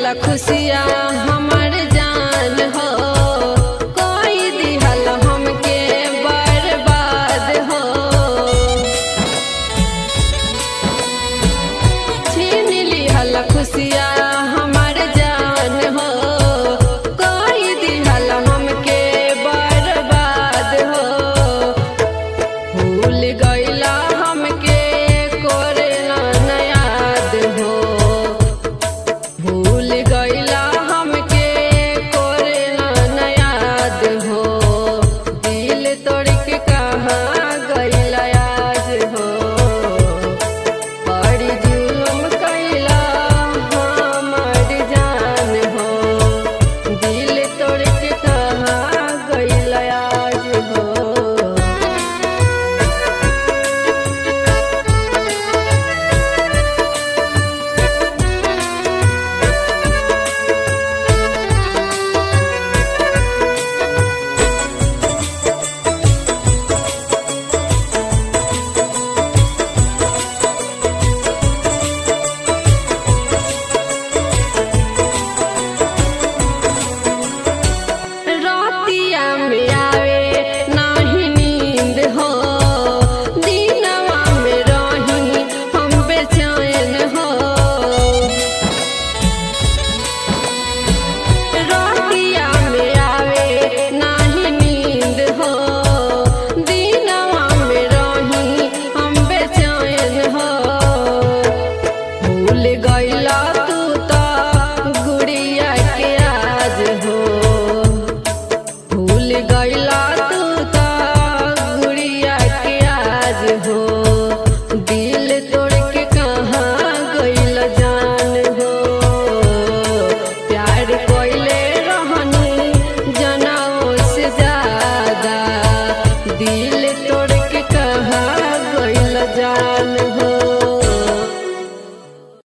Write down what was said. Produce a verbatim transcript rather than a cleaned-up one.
दिहला खुशिया हमर जान हो, कोई दिहल हमके बर्बाद हो। छीन लिहल खुशिया हमर जान हो, कोई दिहल हमके बर्बाद हो। भूल गइला हमके कोरेला न याद हो, भूल गइला हमके कोरेला न याद हो। दिल तोड़ के कहाँ गइला आज हो, बड़ी जुल्म कइला हमर जान हो। दिल तोड़ के कहाँ गइला आज हो। रातिया में आवे नाही नींद हो, दिनवा में रही हम बेचैन हो। रातिया में आवे नाही नींद हो, दिनवा में रही हम बेचैन हो। भूल गइला तू तो गुड़िया के आज हो, भूल गइला तू तो गुड़िया के आज हो। दिल तोड़ के कहाँ गइल जान हो, प्यार कइले रहनी जनाओ से ज्यादा। दिल तोड़ के कहाँ गइल जान हो।